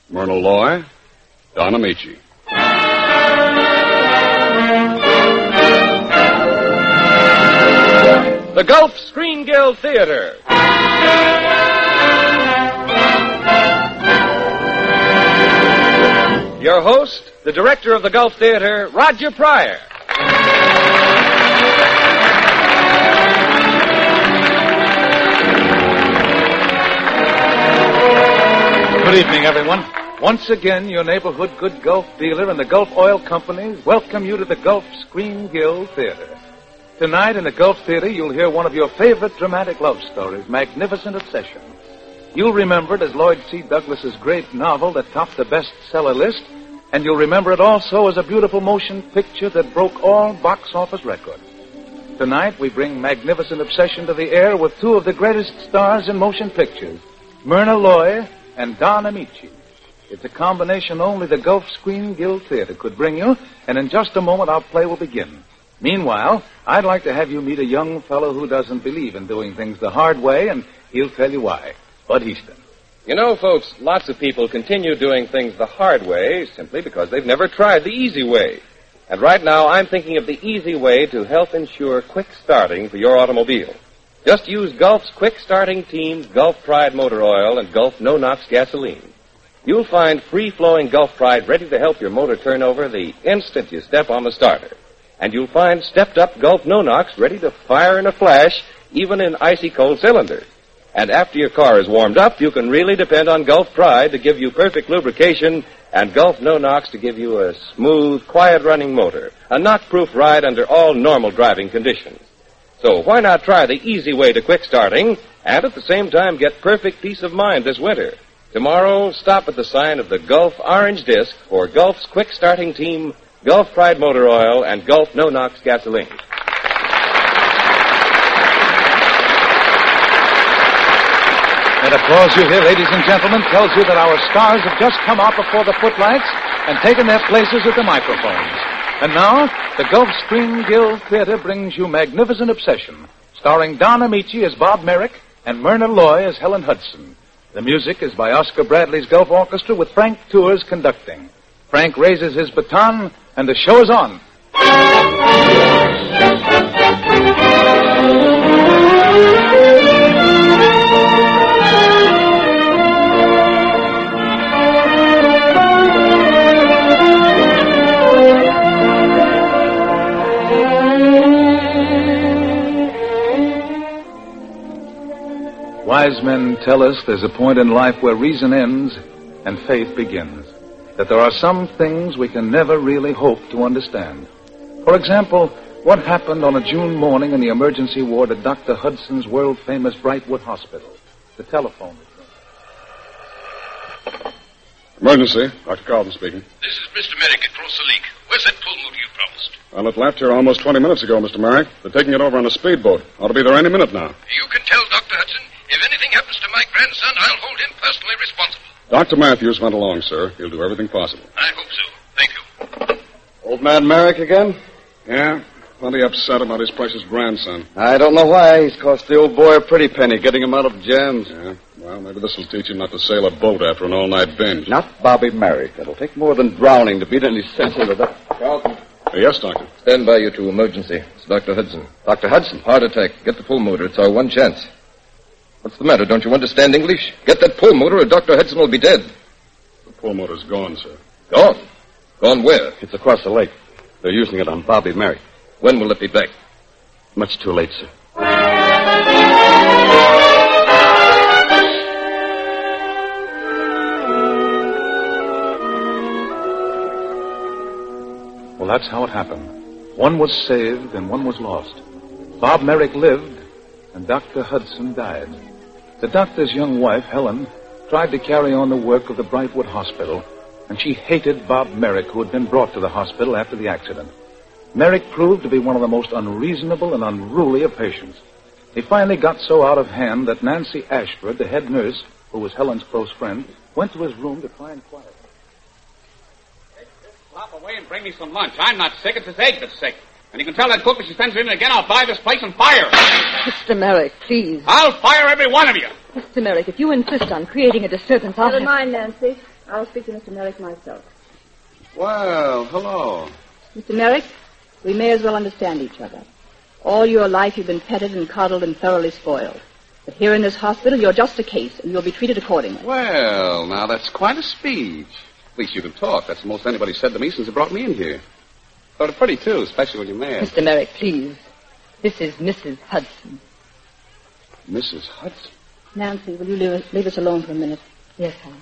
Myrna Loy, Don Amici. The Gulf Screen Guild Theater. Your host, the director of the Gulf Theater, Roger Pryor. Good evening, everyone. Once again, your neighborhood good Gulf dealer and the Gulf Oil Companies welcome you to the Gulf Screen Guild Theater. Tonight in the Gulf Theater, you'll hear one of your favorite dramatic love stories, Magnificent Obsession. You'll remember it as Lloyd C. Douglas's great novel that topped the bestseller list, and you'll remember it also as a beautiful motion picture that broke all box office records. Tonight, we bring Magnificent Obsession to the air with two of the greatest stars in motion pictures, Myrna Loy and Don Amici. It's a combination only the Gulf Screen Guild Theater could bring you, and in just a moment our play will begin. Meanwhile, I'd like to have you meet a young fellow who doesn't believe in doing things the hard way, and he'll tell you why. Bud Easton. You know, folks, lots of people continue doing things the hard way simply because they've never tried the easy way. And right now, I'm thinking of the easy way to help ensure quick starting for your automobile. Just use Gulf's quick starting team's Gulf Pride motor oil and Gulf no-nox gasoline. You'll find free-flowing Gulf Pride ready to help your motor turn over the instant you step on the starter. And you'll find stepped-up Gulf no-nox ready to fire in a flash, even in icy cold cylinders. And after your car is warmed up, you can really depend on Gulf Pride to give you perfect lubrication and Gulf no-nox to give you a smooth, quiet-running motor, a knock-proof ride under all normal driving conditions. So why not try the easy way to quick starting and at the same time get perfect peace of mind this winter? Tomorrow, stop at the sign of the Gulf Orange Disc for Gulf's quick starting team, Gulf Pride motor oil, and Gulf no-nox gasoline. That applause you hear, ladies and gentlemen, tells you that our stars have just come out before the footlights and taken their places at the microphones. And now, the Gulf Screen Guild Theater brings you Magnificent Obsession, starring Don Amici as Bob Merrick and Myrna Loy as Helen Hudson. The music is by Oscar Bradley's Gulf Orchestra with Frank Tours conducting. Frank raises his baton, and the show is on. Wise men tell us there's a point in life where reason ends and faith begins. That there are some things we can never really hope to understand. For example, what happened on a June morning in the emergency ward at Dr. Hudson's world-famous Brightwood Hospital. The telephone was ringing. Emergency. Dr. Carlton speaking. This is Mr. Merrick across the lake. Where's that pull motor you promised? Well, it left here almost 20 minutes ago, Mr. Merrick. They're taking it over on a speedboat. Ought to be there any minute now. You can tell Dr. Hudson, if anything happens to my grandson, I'll hold him personally responsible. Dr. Matthews went along, sir. He'll do everything possible. I hope so. Thank you. Old man Merrick again? Yeah, plenty upset about his precious grandson. I don't know why. He's cost the old boy a pretty penny getting him out of jams. Yeah, well, maybe this will teach him not to sail a boat after an all-night binge. Not Bobby Merrick. It'll take more than drowning to beat any sense into that. Carlton. Yes, Doctor. Stand by, you two. Emergency. It's Dr. Hudson. Dr. Hudson. Heart attack. Get the pull motor. It's our one chance. What's the matter? Don't you understand English? Get that pull motor or Dr. Hudson will be dead. The pull motor's gone, sir. Gone? Gone where? It's across the lake. They're using it on Bobby Merrick. When will it be back? Much too late, sir. Well, that's how it happened. One was saved and one was lost. Bob Merrick lived, and Dr. Hudson died. The doctor's young wife, Helen, tried to carry on the work of the Brightwood Hospital, and she hated Bob Merrick, who had been brought to the hospital after the accident. Merrick proved to be one of the most unreasonable and unruly of patients. He finally got so out of hand that Nancy Ashford, the head nurse, who was Helen's close friend, went to his room to try and quiet him. Hop away and bring me some lunch. I'm not sick. It's this egg that's sick. And you can tell that cook if she sends her in again, I'll buy this place and fire her. Mr. Merrick, please. I'll fire every one of you. Mr. Merrick, if you insist on creating a disturbance, I'll Never mind, Nancy. I'll speak to Mr. Merrick myself. Well, hello. Mr. Merrick, we may as well understand each other. All your life you've been petted and coddled and thoroughly spoiled. But here in this hospital, you're just a case, and you'll be treated accordingly. Well, now, that's quite a speech. At least you can talk. That's the most anybody said to me since they brought me in here. Sort of pretty, too, especially when you're mad. Mr. Merrick, please. This is Mrs. Hudson. Mrs. Hudson? Nancy, will you leave us alone for a minute? Yes, Helen.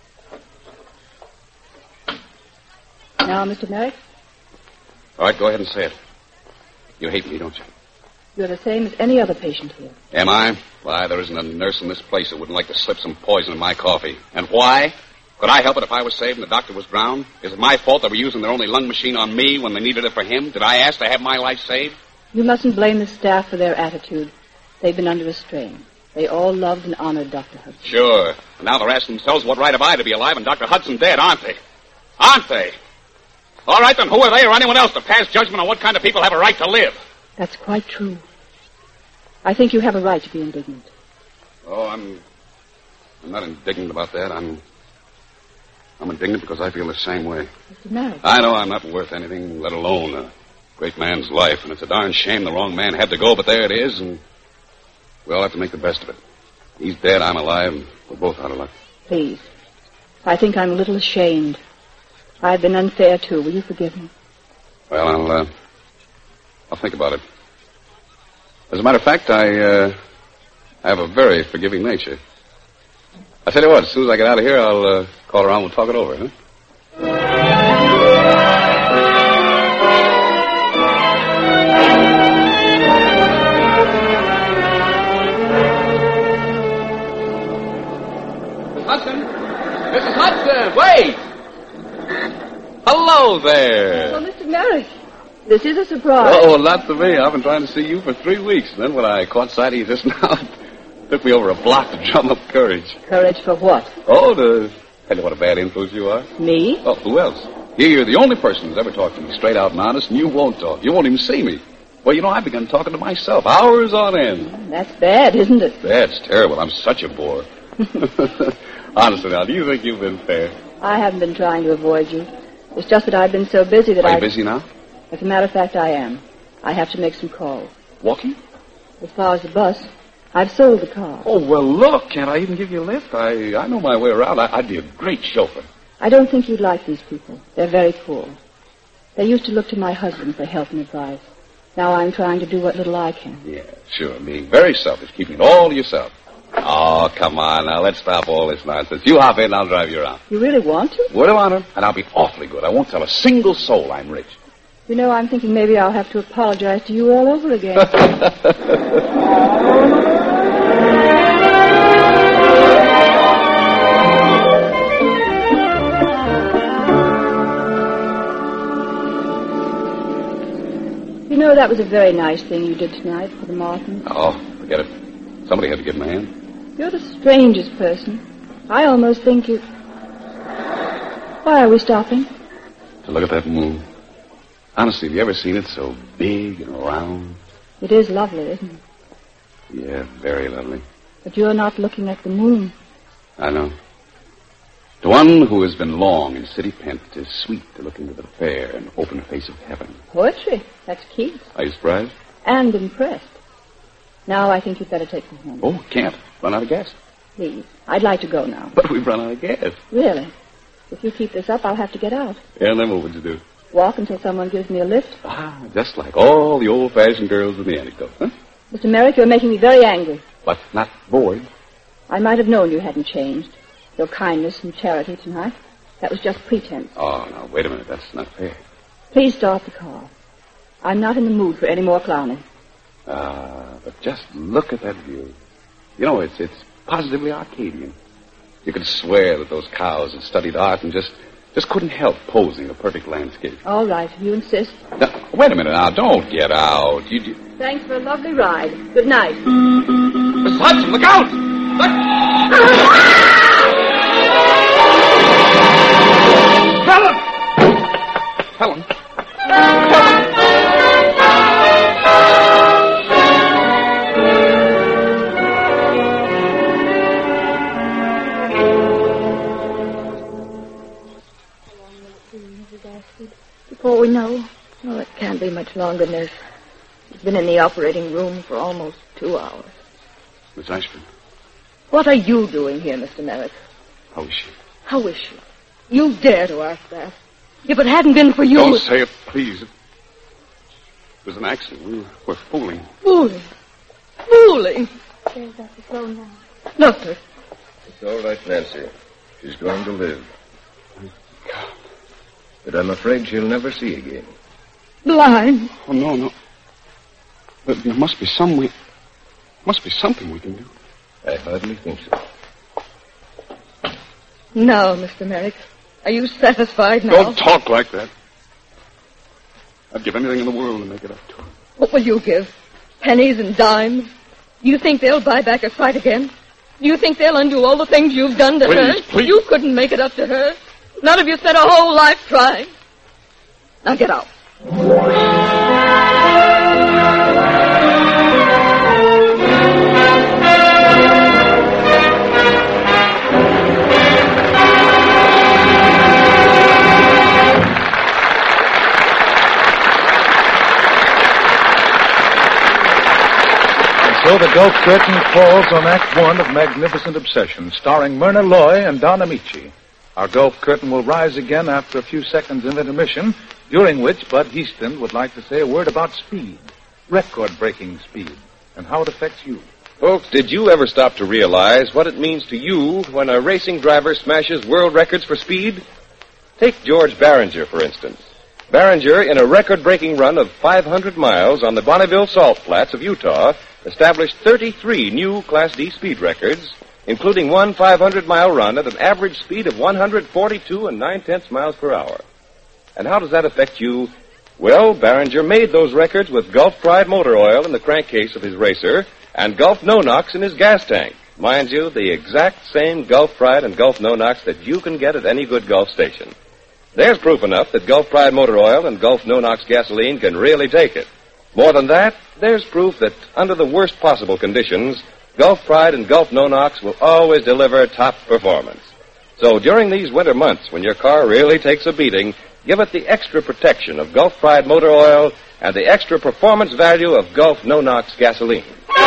Now, Mr. Merrick? All right, go ahead and say it. You hate me, don't you? You're the same as any other patient here. Am I? Why, there isn't a nurse in this place that wouldn't like to slip some poison in my coffee. And why? Could I help it if I was saved and the doctor was drowned? Is it my fault they were using their only lung machine on me when they needed it for him? Did I ask to have my life saved? You mustn't blame the staff for their attitude. They've been under a strain. They all loved and honored Dr. Hudson. Sure. And now they're asking themselves, what right have I to be alive and Dr. Hudson dead, aren't they? Aren't they? All right, then who are they or anyone else to pass judgment on what kind of people have a right to live? That's quite true. I think you have a right to be indignant. Oh, I'm not indignant about that. I'm indignant because I feel the same way. Mr. Merrick. I know I'm not worth anything, let alone a great man's life. And it's a darn shame the wrong man had to go, but there it is, and we all have to make the best of it. He's dead, I'm alive, and we're both out of luck. Please. I think I'm a little ashamed. I've been unfair, too. Will you forgive me? Well, I'll think about it. As a matter of fact, I have a very forgiving nature. I tell you what, as soon as I get out of here, I'll call around and we'll talk it over, huh? Mrs. Hudson, wait! Hello there. Oh, Mr. Merrick. This is a surprise. Oh, not to me. I've been trying to see you for 3 weeks. And then when I caught sight of you just now, it took me over a block to drum up courage. Courage for what? Oh, to tell you what a bad influence you are. Me? Oh, who else? You're the only person who's ever talked to me straight out and honest, and you won't talk. You won't even see me. Well, you know, I've begun talking to myself hours on end. That's bad, isn't it? That's terrible. I'm such a bore. Honestly, now, do you think you've been fair? I haven't been trying to avoid you. It's just that I've been so busy that Are you busy now? As a matter of fact, I am. I have to make some calls. Walking? As far as the bus, I've sold the car. Oh, well, look, can't I even give you a lift? I know my way around. I'd be a great chauffeur. I don't think you'd like these people. They're very poor. They used to look to my husband for help and advice. Now I'm trying to do what little I can. Yeah, sure. Being very selfish, keeping it all to yourself. Oh, come on now. Let's stop all this nonsense. You hop in and I'll drive you around. You really want to? Word of honor. And I'll be awfully good. I won't tell a single soul I'm rich. You know, I'm thinking maybe I'll have to apologize to you all over again. You know, that was a very nice thing you did tonight for the Martins. Oh, forget it. Somebody had to give him a hand. You're the strangest person. I almost think you... Why are we stopping? To look at that moon. Honestly, have you ever seen it so big and round? It is lovely, isn't it? Yeah, very lovely. But you're not looking at the moon. I know. To one who has been long in city pent, it is sweet to look into the fair and open face of heaven. Poetry. That's Keats. Are you surprised? And impressed. Now I think you'd better take me home. Oh, can't. Run out of gas. Please. I'd like to go now. But we've run out of gas. Really? If you keep this up, I'll have to get out. Yeah, and then what would you do? Walk until someone gives me a lift. Ah, just like all the old-fashioned girls in the anecdote, huh? Mr. Merrick, you're making me very angry. But not bored. I might have known you hadn't changed. Your kindness and charity tonight. That was just pretense. Oh, now, wait a minute. That's not fair. Please start the car. I'm not in the mood for any more clowning. But just look at that view. You know, it's positively Arcadian. You could swear that those cows had studied art and just couldn't help posing a perfect landscape. All right, if you insist. Now, wait a minute now. Don't get out. You... Thanks for a lovely ride. Good night. Miss Hudson, look out! Look! Helen! before we know. Oh, it can't be much longer, nurse. He's been in the operating room for almost 2 hours. Miss Ashford. What are you doing here, Mr. Merrick? How is she? How is she? You dare to ask that. If it hadn't been for you... Don't say it, please. It was an accident. We were fooling. Fooling? Fooling? There's Dr. Sloan now. Doctor. It's all right, Nancy. She's going to live. But I'm afraid she'll never see again. Blind? Oh, no. But there must be some way... Must be something we can do. I hardly think so. Now, Mr. Merrick, are you satisfied now? Don't talk like that. I'd give anything in the world to make it up to her. What will you give? Pennies and dimes? You think they'll buy back a fight again? You think they'll undo all the things you've done to her? Please. You couldn't make it up to her. None of you spent a whole life trying. Now get out. So the Gulf curtain falls on Act One of Magnificent Obsession, starring Myrna Loy and Don Amici. Our Gulf curtain will rise again after a few seconds of intermission, during which Bud Heaston would like to say a word about speed, record-breaking speed, and how it affects you. Folks, did you ever stop to realize what it means to you when a racing driver smashes world records for speed? Take George Barringer, for instance. Barringer, in a record-breaking run of 500 miles on the Bonneville Salt Flats of Utah, established 33 new Class D speed records, including one 500-mile run at an average speed of 142 9/10 miles per hour. And how does that affect you? Well, Barringer made those records with Gulf Pride motor oil in the crankcase of his racer and Gulf No-Nox in his gas tank. Mind you, the exact same Gulf Pride and Gulf No-Nox that you can get at any good Gulf station. There's proof enough that Gulf Pride motor oil and Gulf No-Nox gasoline can really take it. More than that, there's proof that under the worst possible conditions, Gulf Pride and Gulf No-Nox will always deliver top performance. So during these winter months, when your car really takes a beating, give it the extra protection of Gulf Pride motor oil and the extra performance value of Gulf No-Nox gasoline.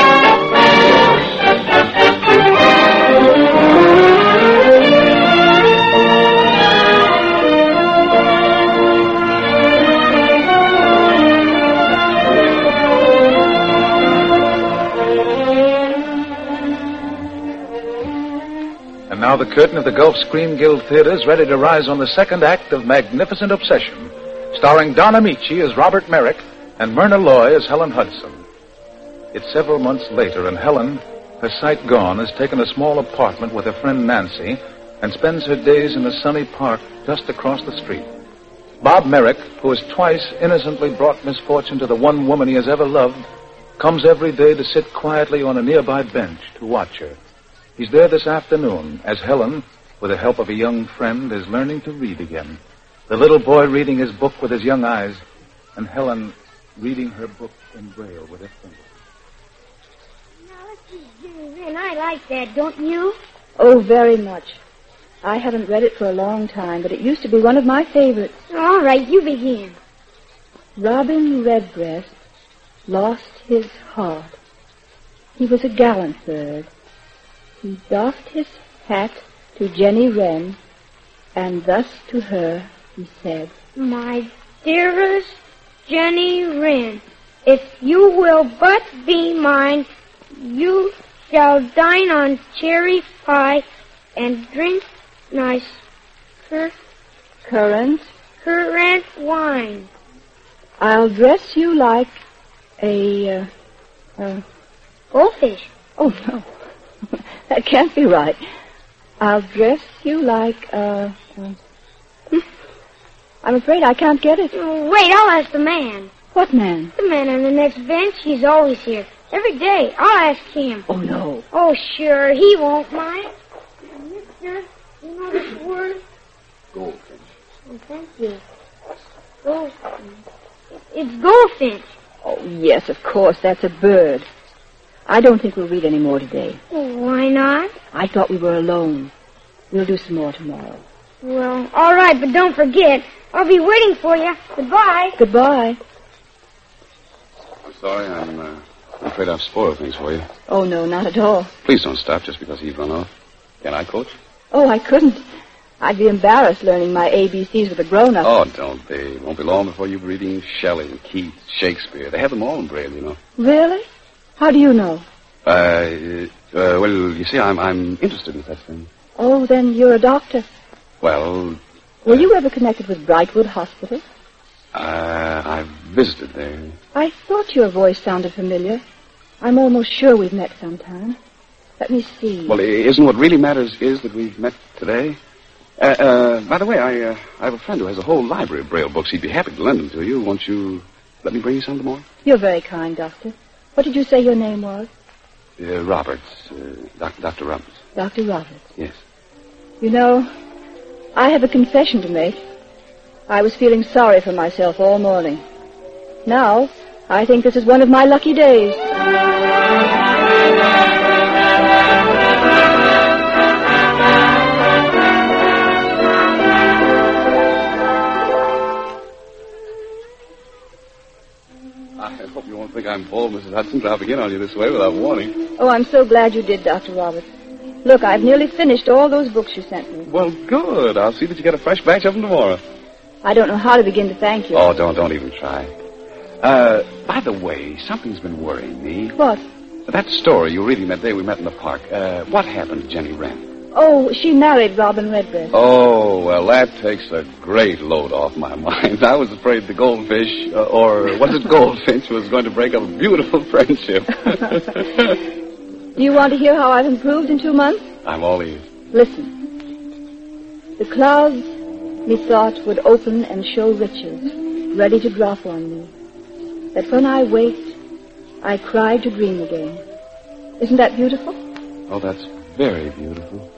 And now the curtain of the Gulf Screen Guild Theater is ready to rise on the second act of Magnificent Obsession, starring Don Amici as Robert Merrick and Myrna Loy as Helen Hudson. It's several months later, and Helen, her sight gone, has taken a small apartment with her friend Nancy and spends her days in a sunny park just across the street. Bob Merrick, who has twice innocently brought misfortune to the one woman he has ever loved, comes every day to sit quietly on a nearby bench to watch her. He's there this afternoon as Helen, with the help of a young friend, is learning to read again. The little boy reading his book with his young eyes, and Helen reading her book in Braille with her fingers. Now, let's see, Jenny Wren. I like that, don't you? Oh, very much. I haven't read it for a long time, but it used to be one of my favorites. All right, you begin. Robin Redbreast lost his heart. He was a gallant bird. He doffed his hat to Jenny Wren, and thus to her he said, My dearest Jenny Wren, if you will but be mine, you shall dine on cherry pie and drink nice currant wine. I'll dress you like a goldfish. Oh, no. That can't be right. I'll dress you like I'm afraid I can't get it. Wait, I'll ask the man. What man? The man on the next bench. He's always here. Every day. I'll ask him. Oh, no. Oh, sure. He won't mind. Mister, you know this word? Goldfinch. Oh, thank you. Goldfinch. It's goldfinch. Oh, yes, of course. That's a bird. I don't think we'll read any more today. Why not? I thought we were alone. We'll do some more tomorrow. Well, all right, but don't forget. I'll be waiting for you. Goodbye. Goodbye. I'm sorry. I'm afraid I've spoiled things for you. Oh, no, not at all. Please don't stop just because he's run off. Can I coach? Oh, I couldn't. I'd be embarrassed learning my ABCs with a grown-up. Oh, don't be. It won't be long before you'll be reading Shelley, Keats, Shakespeare. They have them all in Braille, you know. Really? How do you know? Well, you see, I'm interested in such things. Oh, then you're a doctor. Well... Were you ever connected with Brightwood Hospital? I've visited there. I thought your voice sounded familiar. I'm almost sure we've met sometime. Let me see. Well, isn't what really matters is that we've met today? By the way, I have a friend who has a whole library of Braille books. He'd be happy to lend them to you. Won't you let me bring you some tomorrow? You're very kind, Doctor. What did you say your name was? Roberts. Dr. Roberts. Dr. Roberts. Yes. You know, I have a confession to make. I was feeling sorry for myself all morning. Now, I think this is one of my lucky days. I hope you won't think I'm bold, Mrs. Hudson, dropping in on you this way without warning. Oh, I'm so glad you did, Dr. Roberts. Look, I've nearly finished all those books you sent me. Well, good. I'll see that you get a fresh batch of them tomorrow. I don't know how to begin to thank you. Oh, don't even try. By the way, something's been worrying me. What? That story you were reading that day we met in the park. What happened to Jenny Wren? Oh, she married Robin Redbreast. Oh, well, that takes a great load off my mind. I was afraid the goldfish, or was it goldfinch, was going to break up a beautiful friendship. Do you want to hear how I've improved in 2 months? I'm all ears. Listen. The clouds, methought, would open and show riches, ready to drop on me. That when I waked, I cried to dream again. Isn't that beautiful? Oh, that's very beautiful.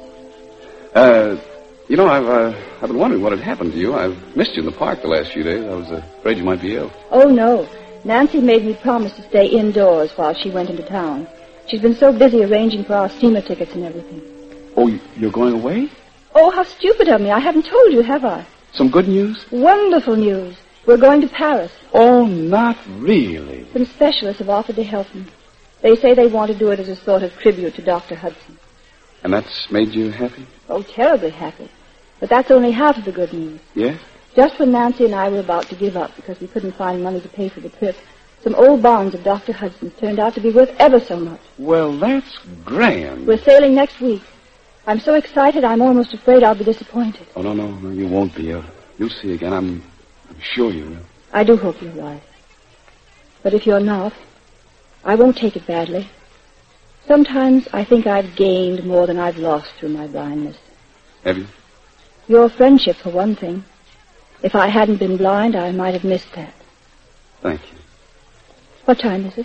You know, I've been wondering what had happened to you. I've missed you in the park the last few days. I was afraid you might be ill. Oh, no. Nancy made me promise to stay indoors while she went into town. She's been so busy arranging for our steamer tickets and everything. Oh, you're going away? Oh, how stupid of me. I haven't told you, have I? Some good news? Wonderful news. We're going to Paris. Oh, not really. Some specialists have offered to help me. They say they want to do it as a sort of tribute to Dr. Hudson. And that's made you happy? Oh, terribly happy. But that's only half of the good news. Yes? Just when Nancy and I were about to give up because we couldn't find money to pay for the trip, some old bonds of Dr. Hudson's turned out to be worth ever so much. Well, that's grand. We're sailing next week. I'm so excited I'm almost afraid I'll be disappointed. Oh, no, you won't be. You'll see again. I'm sure you will. I do hope you're right. But if you're not, I won't take it badly. Sometimes I think I've gained more than I've lost through my blindness. Have you? Your friendship, for one thing. If I hadn't been blind, I might have missed that. Thank you. What time is it?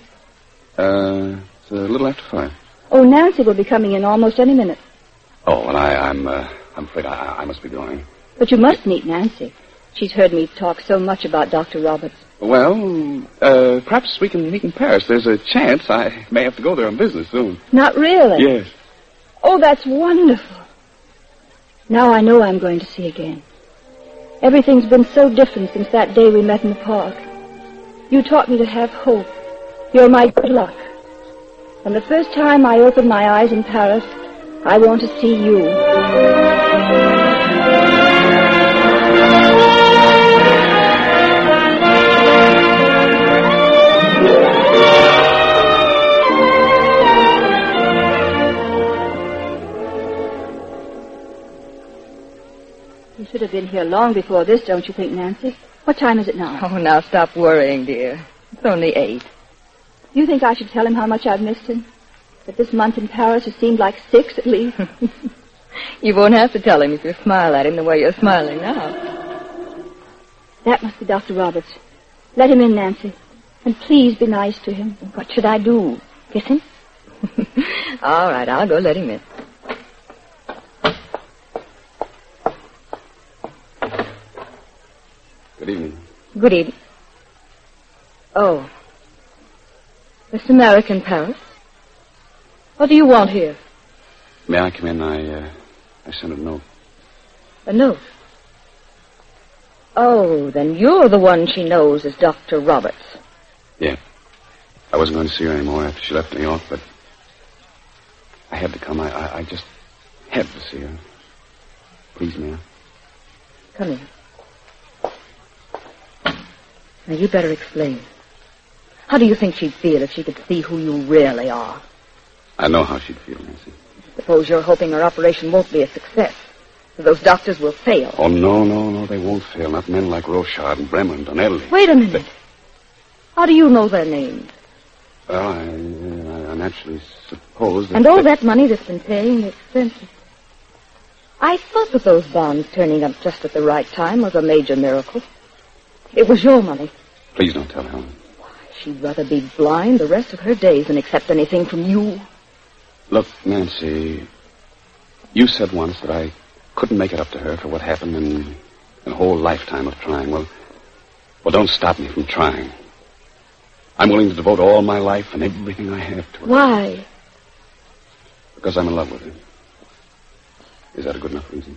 It's a little after 5. Oh, Nancy will be coming in almost any minute. Oh, and I'm afraid I must be going. But you must meet Nancy. She's heard me talk so much about Dr. Roberts. Well, perhaps we can meet in Paris. There's a chance I may have to go there on business soon. Not really? Yes. Oh, that's wonderful. Now I know I'm going to see again. Everything's been so different since that day we met in the park. You taught me to have hope. You're my good luck. And the first time I open my eyes in Paris, I want to see you. You should have been here long before this, don't you think, Nancy? What time is it now? Oh, now stop worrying, dear. It's only 8. You think I should tell him how much I've missed him? That this month in Paris has seemed like 6 at least? You won't have to tell him if you smile at him the way you're smiling now. That must be Dr. Roberts. Let him in, Nancy. And please be nice to him. What should I do? Kiss him? All right, I'll go let him in. Good evening. Good evening. Oh. This American Paris? What do you want here? May I come in? I sent a note. A note. Oh, then you're the one she knows as Dr. Roberts. Yeah. I wasn't going to see her anymore after she left New York, but I had to come. I just had to see her. Please, Mia. Come in. Now, you better explain. How do you think she'd feel if she could see who you really are? I know how she'd feel, Nancy. Suppose you're hoping her operation won't be a success. Those doctors will fail. Oh, no, they won't fail. Not men like Rochard and Bremer and Donnelly. Wait a minute. How do you know their names? Well, I naturally suppose that... And all that money that's been paying the expenses. I thought that those bonds turning up just at the right time was a major miracle. It was your money. Please don't tell Helen. Why, she'd rather be blind the rest of her days than accept anything from you. Look, Nancy, you said once that I couldn't make it up to her for what happened in a whole lifetime of trying. Well, don't stop me from trying. I'm willing to devote all my life and everything I have to her. Why? Because I'm in love with her. Is that a good enough reason?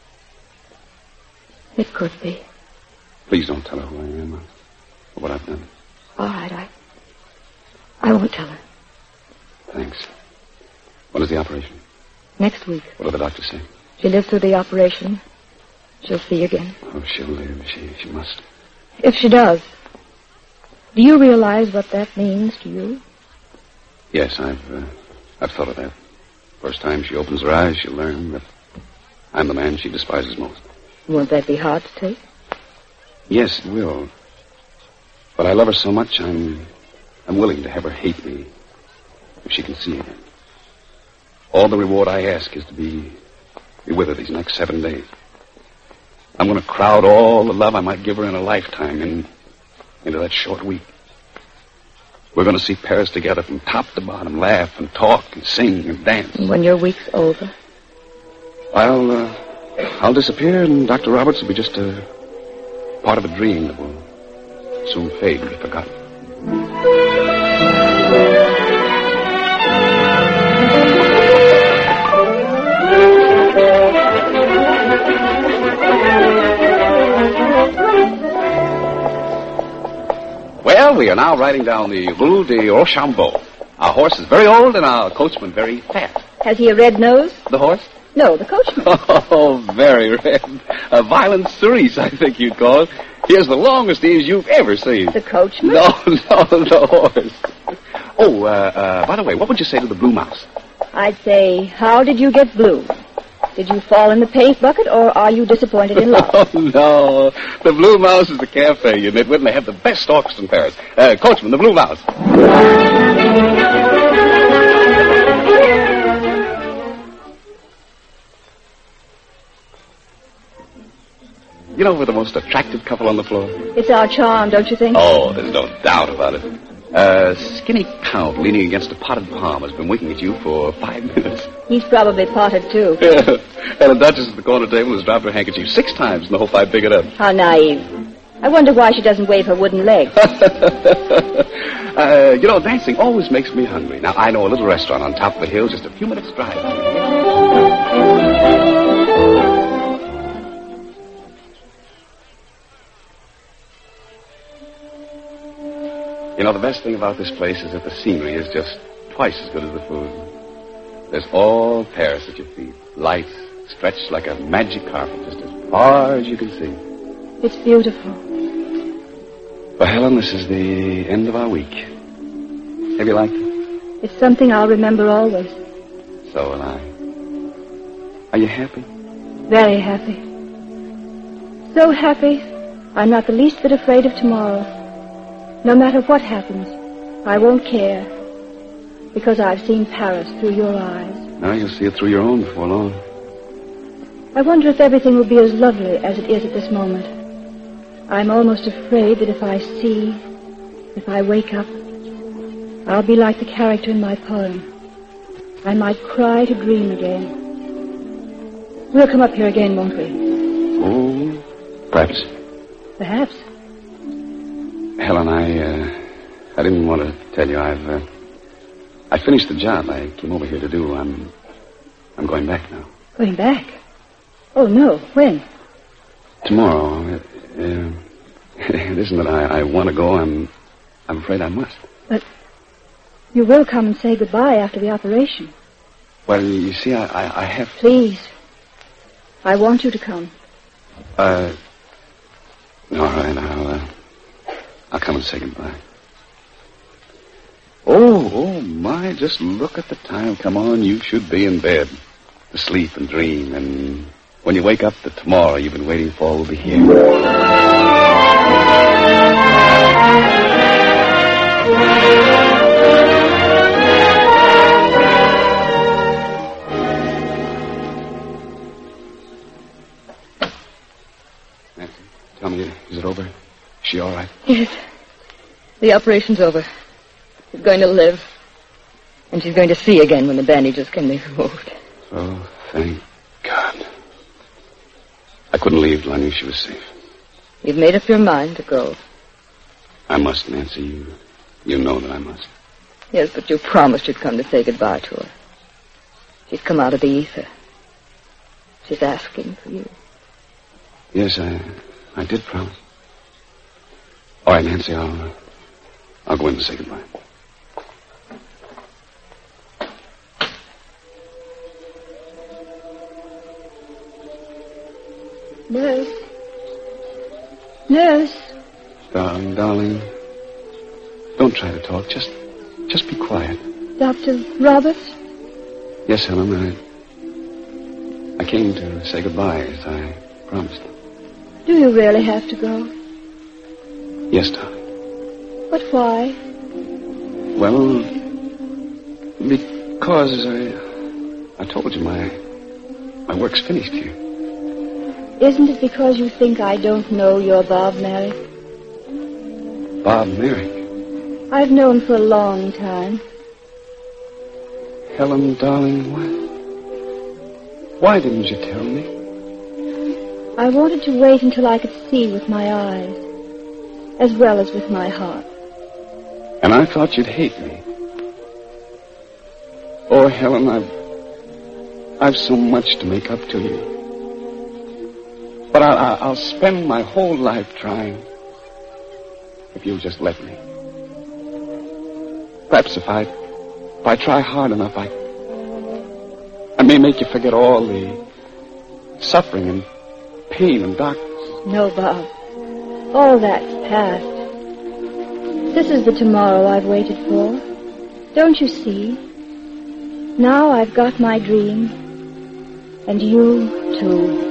It could be. Please don't tell her who I am or what I've done. All right, I won't tell her. Thanks. When is the operation? Next week. What do the doctors say? She lives through the operation. She'll see again. Oh, she'll live. She must. If she does. Do you realize what that means to you? Yes, I've thought of that. First time she opens her eyes, she'll learn that I'm the man she despises most. Won't that be hard to take? Yes, it will. But I love her so much, I'm willing to have her hate me if she can see again. All the reward I ask is to be with her these next 7 days. I'm going to crowd all the love I might give her in a lifetime into that short week. We're going to see Paris together from top to bottom, laugh and talk and sing and dance. And when your week's over? I'll disappear, and Dr. Roberts will be just a part of a dream that will soon fade and be forgotten. Well, we are now riding down the Rue de Rochambeau. Our horse is very old and our coachman very fat. Has he a red nose? The horse? No, the coachman. Oh, very red. A violent cerise, I think you'd call it. He has the longest ears you've ever seen. The coachman? No, the horse. Oh, by the way, what would you say to the blue mouse? I'd say, how did you get blue? Did you fall in the paint bucket, or are you disappointed in love? Oh, no. The Blue Mouse is the cafe, you nitwit, and they have the best orchestra in Paris. Coachman, the Blue Mouse. You know, we're the most attractive couple on the floor. It's our charm, don't you think? Oh, there's no doubt about it. Skinny Count leaning against a potted palm has been winking at you for 5 minutes. He's probably potted, too. And the Duchess at the corner table has dropped her handkerchief 6 times in the whole fight big it up. How naive. I wonder why she doesn't wave her wooden leg. Dancing always makes me hungry. Now, I know a little restaurant on top of the hill, just a few minutes' drive. You know, the best thing about this place is that the scenery is just twice as good as the food. There's all Paris at your feet. Lights stretched like a magic carpet just as far as you can see. It's beautiful. Well, Helen, this is the end of our week. Have you liked it? It's something I'll remember always. So will I. Are you happy? Very happy. So happy, I'm not the least bit afraid of tomorrow. No matter what happens, I won't care. Because I've seen Paris through your eyes. Now you'll see it through your own before long. I wonder if everything will be as lovely as it is at this moment. I'm almost afraid that if I wake up, I'll be like the character in my poem. I might cry to dream again. We'll come up here again, won't we? Oh, perhaps. Perhaps. Helen, I didn't want to tell you. I finished the job I came over here to do. I'm going back now. Going back? Oh, no. When? Tomorrow. It isn't that I want to go. I'm afraid I must. But you will come and say goodbye after the operation. Well, you see, I have... Please. I want you to come. All right, I'll come and say goodbye. Oh, my, just look at the time. Come on, you should be in bed. To sleep and dream, and when you wake up the tomorrow you've been waiting for will be here. Nancy, tell me, is it over? Is she all right? Yes. The operation's over. She's going to live. And she's going to see again when the bandages can be removed. Oh, thank God. I couldn't leave till I knew she was safe. You've made up your mind to go. I must, Nancy. You know that I must. Yes, but you promised you'd come to say goodbye to her. She's come out of the ether. She's asking for you. Yes, I did promise. All right, Nancy, I'll go in and say goodbye. Nurse. Nurse. Darling. Don't try to talk. Just be quiet. Dr. Roberts? Yes, Helen, I came to say goodbye, as I promised. Do you really have to go? Yes, darling. But why? Well, because I told you my work's finished here. Isn't it because you think I don't know you're Bob Merrick? Bob Merrick? I've known for a long time. Helen, darling, why didn't you tell me? I wanted to wait until I could see with my eyes, as well as with my heart. And I thought you'd hate me. Oh, Helen, I've so much to make up to you. But I'll spend my whole life trying. If you'll just let me. Perhaps if I try hard enough, I may make you forget all the suffering and pain and darkness. No, Bob. All that's past. This is the tomorrow I've waited for. Don't you see? Now I've got my dream. And you, too.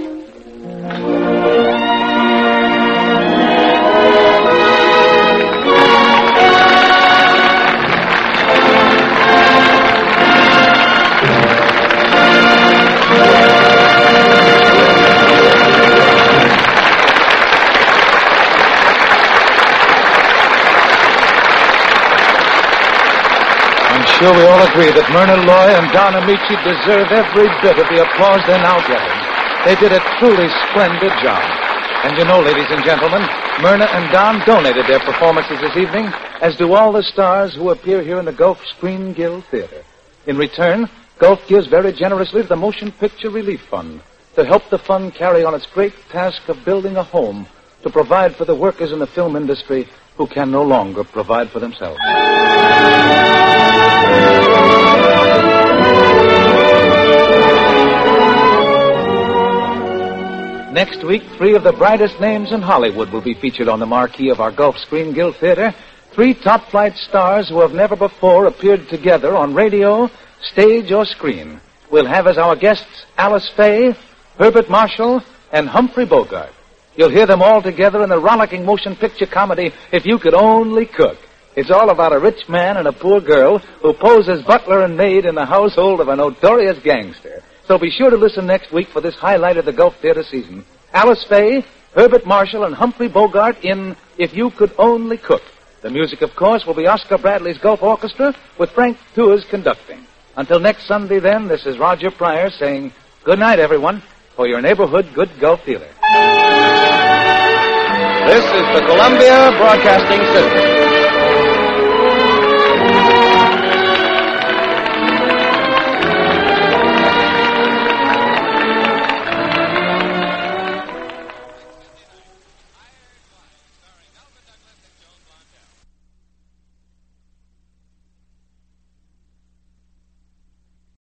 Sure, we all agree that Myrna Loy and Don Amici deserve every bit of the applause they're now getting. They did a truly splendid job. And you know, ladies and gentlemen, Myrna and Don donated their performances this evening, as do all the stars who appear here in the Gulf Screen Guild Theater. In return, Gulf gives very generously to the Motion Picture Relief Fund to help the fund carry on its great task of building a home to provide for the workers in the film industry who can no longer provide for themselves. Next week, 3 of the brightest names in Hollywood will be featured on the marquee of our Gulf Screen Guild Theater. 3 top-flight stars who have never before appeared together on radio, stage, or screen. We'll have as our guests Alice Faye, Herbert Marshall, and Humphrey Bogart. You'll hear them all together in the rollicking motion picture comedy, If You Could Only Cook. It's all about a rich man and a poor girl who pose as butler and maid in the household of a notorious gangster. So be sure to listen next week for this highlight of the Gulf Theater season. Alice Faye, Herbert Marshall, and Humphrey Bogart in If You Could Only Cook. The music, of course, will be Oscar Bradley's Gulf Orchestra with Frank Tours conducting. Until next Sunday, then, this is Roger Pryor saying good night, everyone, for your neighborhood Good Gulf Theater. This is the Columbia Broadcasting System.